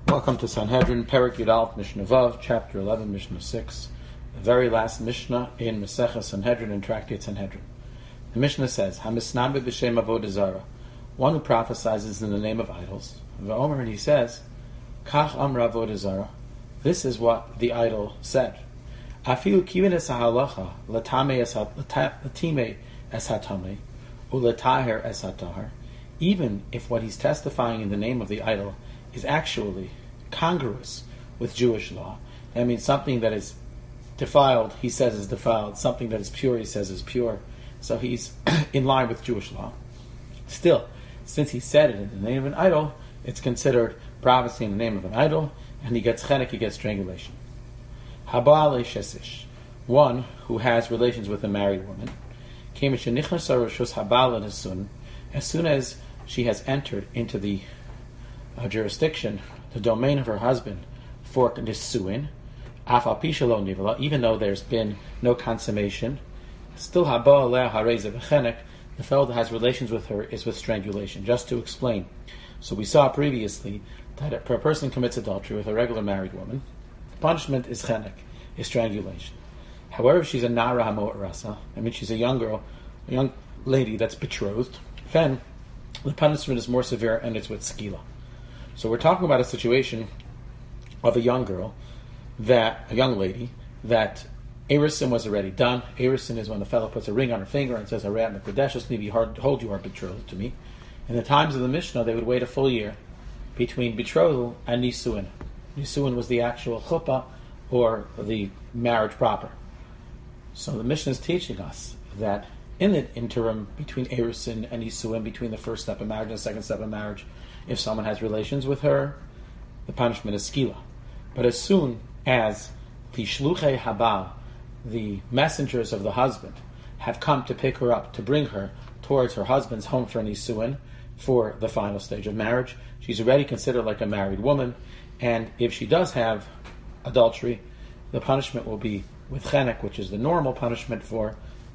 Welcome to Sanhedrin, Perek Yud Aleph, Mishnah Vav, Chapter 11, Mishnah 6, the very last Mishnah in Masechah Sanhedrin and Tractate Sanhedrin. The Mishnah says, HaMisnabe b'shem avodah zara, one who prophesizes in the name of idols. V'omer, and he says, Kach amra avodah zara, this is what the idol said. Afilu kivin es ha'halacha, latame es hatame, uletaher es hatahar, even if what he's testifying in the name of the idol is actually congruous with Jewish law. That means something that is defiled, he says is defiled. Something that is pure, he says is pure. So he's in line with Jewish law. Still, since he said it in the name of an idol, it's considered prophecy in the name of an idol, and he gets chenek, he gets strangulation. Haba'ale shesish, one who has relations with a married woman. As soon as she has entered into the jurisdiction, the domain of her husband, for nisuin, afal pi shelo nivla, even though there's been no consummation, still haba aleh hareza v'chenek, the fellow that has relations with her is with strangulation. Just to explain, so we saw previously that if a person commits adultery with a regular married woman, the punishment is chenek, is strangulation. However, if she's a nara hamoat rasa, I mean she's a young girl, a young lady that's betrothed, then the punishment is more severe, and it's with skila. So we're talking about a situation of a young girl, a young lady, that Erisin was already done. Erisin is when the fellow puts a ring on her finger and says, Arat Mekadeshes, maybe hold you are betrothed to me. In the times of the Mishnah, they would wait a full year between betrothal and Nisuin. Nisuin was the actual chuppah, or the marriage proper. So the Mishnah is teaching us that in the interim between Erisin and Nisuin, between the first step of marriage and the second step of marriage, if someone has relations with her, the punishment is skila. But as soon as the shluchei habal, the messengers of the husband, have come to pick her up, to bring her towards her husband's home for nisuin, for the final stage of marriage, she's already considered like a married woman, and if she does have adultery, the punishment will be with chenek, which is the normal punishment for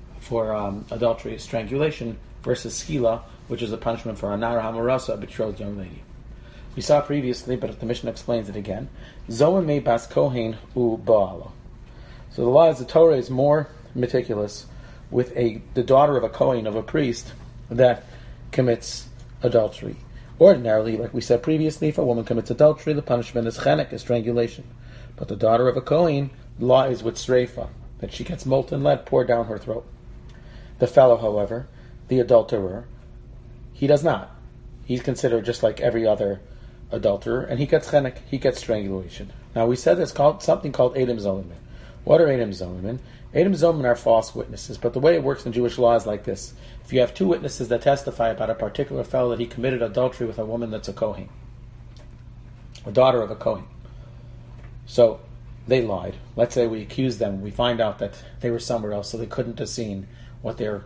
adultery, strangulation, versus skila, which is a punishment for a nara hamorasa, a betrothed young lady. We saw previously, but the Mishnah explains it again. Zohen me bas kohen u baala. So the law is the Torah is more meticulous with the daughter of a kohen, of a priest, that commits adultery. Ordinarily, like we said previously, if a woman commits adultery, the punishment is chenek, is strangulation. But the daughter of a kohen, the law is with sreifa, that she gets molten lead poured down her throat. The fellow, however, the adulterer, he does not. He's considered just like every other adulterer, and he gets chenek, he gets strangulation. Now we said there's something called Edom Zolimin. What are Edom Zolimin? Edom Zolimin are false witnesses, but the way it works in Jewish law is like this. If you have two witnesses that testify about a particular fellow that he committed adultery with a woman that's a kohen, a daughter of a kohen, so they lied. Let's say we accuse them, we find out that they were somewhere else, so they couldn't have seen what they're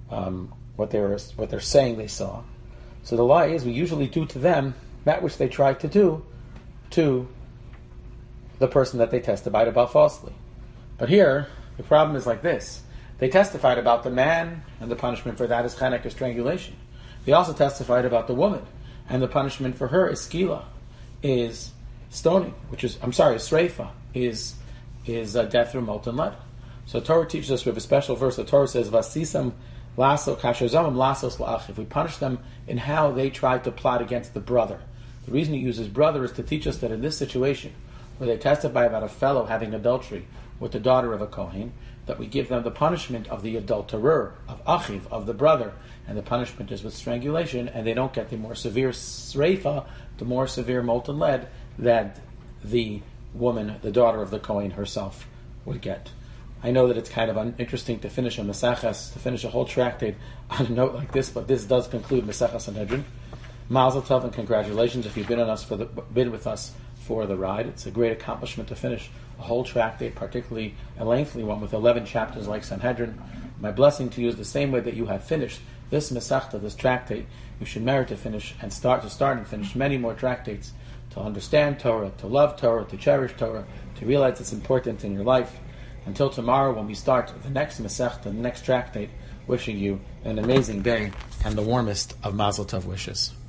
saying they saw. So the lie is we usually do to them that which they tried to do to the person that they testified about falsely. But here, the problem is like this. They testified about the man, and the punishment for that is chenek, or strangulation. They also testified about the woman, and the punishment for her is skila, is stoning, is sreifa, is death through molten lead. So Torah teaches us, we have a special verse. The Torah says, Vasisam laso kasherzamim lasos la'ach. If we punish them in how they tried to plot against the brother. The reason he uses brother is to teach us that in this situation, where they testify about a fellow having adultery with the daughter of a kohen, that we give them the punishment of the adulterer, of achiv, of the brother, and the punishment is with strangulation, and they don't get the more severe sreifa, the more severe molten lead, that the woman, the daughter of the kohen herself, would get. I know that it's kind of uninteresting to finish a Maseches, to finish a whole tractate on a note like this, but this does conclude Maseches Sanhedrin. Mazel tov and congratulations if you've been with us for the ride. It's a great accomplishment to finish a whole tractate, particularly a lengthy one with 11 chapters like Sanhedrin. My blessing to you is the same way that you have finished this Masechta, this tractate. You should merit to finish and start and finish many more tractates to understand Torah, to love Torah, to cherish Torah, to realize it's important in your life. Until tomorrow when we start the next Masechta, the next tractate, wishing you an amazing day and the warmest of Mazel Tov wishes.